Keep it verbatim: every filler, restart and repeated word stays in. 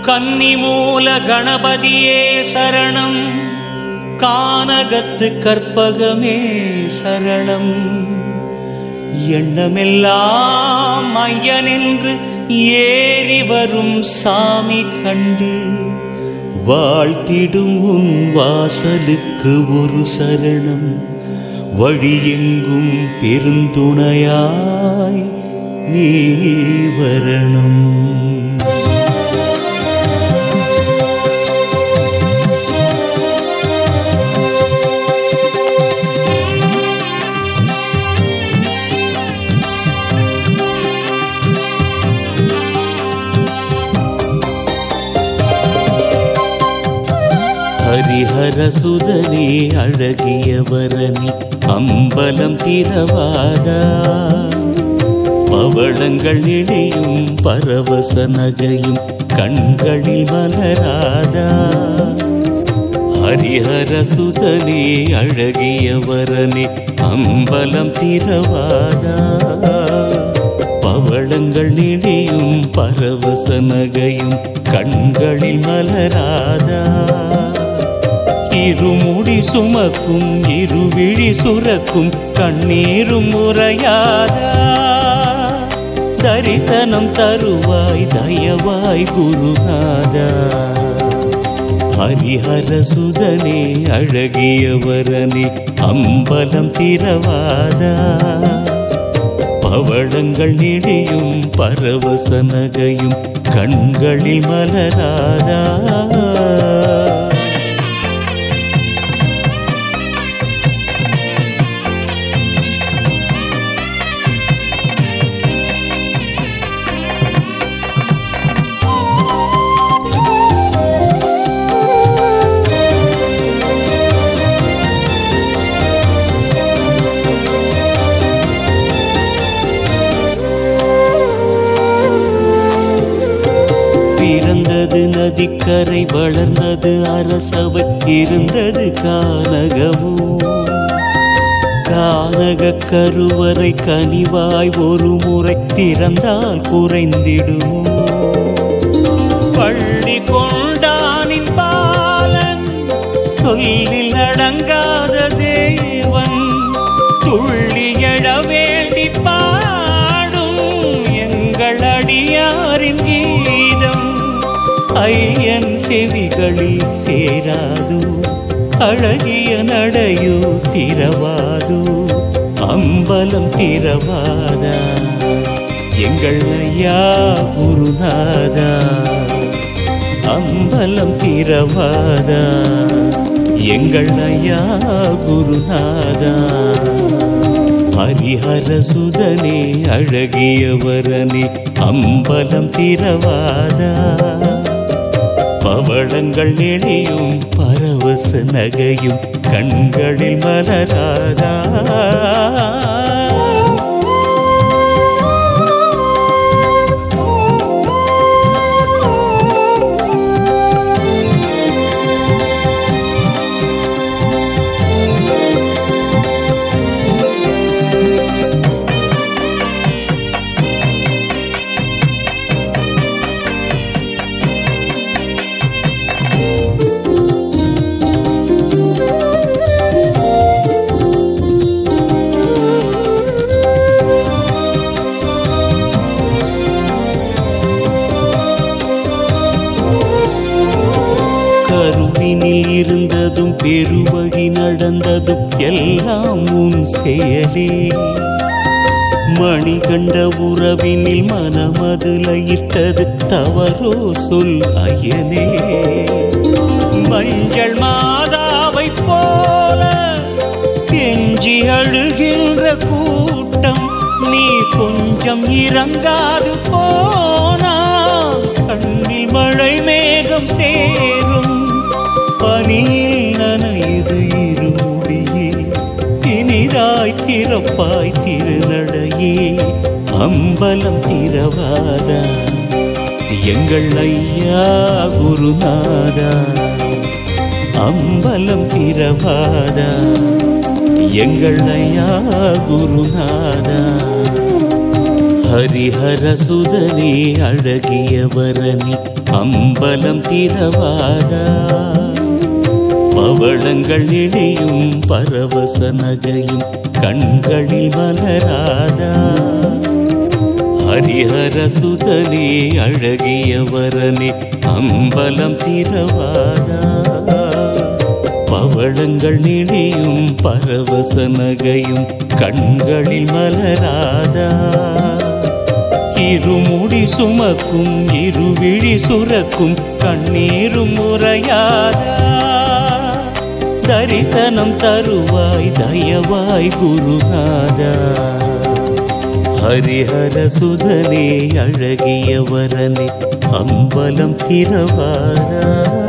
கன்னிமூல கணபதியே சரணம், கானகத்து கற்பகமே சரணம். எண்ணமெல்லாம் ஐயனென்று ஏறி வரும் சாமி கண்டு வாழ்த்திடும் உன் வாசலுக்கு ஒரு சரணம். வழியெங்கும் பெருந்துணையாய் நீ வரணும். ஹரிஹர சுதனே அழகியவரணி அம்பலம் திறவாதா, பவளங்கள் நெளியும் பரவச நகையும் கண்களில் மலராதா. ஹரிஹர சுதனே அழகியவரணி அம்பலம் திறவாதா, பவளங்கள் நெளியும் பரவச நகையும் கண்களில் மலராதா. இருமுடி சுமக்கும் இருவிழி சுரக்கும் கண்ணீரும் முறையாதா, தரிசனம் தருவாய் தயவாய் குருநாதா. ஹரிஹர சுதனே அழகியவரணி அம்பலம் திறவாதா, பவளங்கள் நெடியும் பரவச நகையும் கண்களில் மலராதா. பிறந்தது நதிக்கரை வளர்ந்தது அரசவை இருந்தது கானகமோ, கானக கருவறை கனிவாய் ஒரு முறை திறந்தால் குறைந்திடுமோ. பள்ளி கொண்டானின் பாலன் சொல்லில் அடங்காத தேவன், துள்ளி எழ வேண்டி பாடும் எங்கள் அடியாரின் கீதம் ஐயன் செவிகளில் சேராது, அழகிய நடையோ திறவாது, அம்பலம் திறவாதா. எங்கள் ஐயா குருநாதா, அம்பலம் திறவாதா. எங்கள் ஐயா குருநாதா. ஹரிஹர சுதனே அழகியவரணி அம்பலம் திறவாதா, பவளங்கள் நெளியும் பரவச நகையும் கண்களில் மலராதா. கருவினில் இருந்ததும் பெருவழி நடந்ததும் எல்லாம் உன் செயலே. மணிகண்ட உறவினில் மனமது லயித்தது தவறோ சொல் ஐயனே. மஞ்சள் மாதாவை போல கெஞ்சி அழுகின்ற கூட்டம், நீ கொஞ்சம் இறங்காது போனா கண்ணில் மழை மேகம் சேரும். பனியில் நனையுது இருமுடியே, இனிதாய் திறப்பாய் திருநடையே, அம்பலம் திறவாதா. எங்கள் ஐயா குருநாதா, அம்பலம் திறவாதா. எங்கள் ஐயா குருநாதா. ஹரிஹர சுதனே அழகியவரனே அம்பலம் திறவாதா பவளங்கள் இணையும் பரவச நகையும் கண்களில் மலராதா ஹரிஹர சுதனே அழகியவரனே அம்பலம் திறவாதா பவளங்கள் இணையும் பரவச நகையும் கண்களில் மலராதா இருமுடி சுமக்கும் இருவிழி சுரக்கும் கண்ணீரும் முறையாதா தரிசனம் தருவாய் தயவாய் குருநாதா ஹரிஹர சுதனே அழகியவரனே அம்பலம் திறவாதா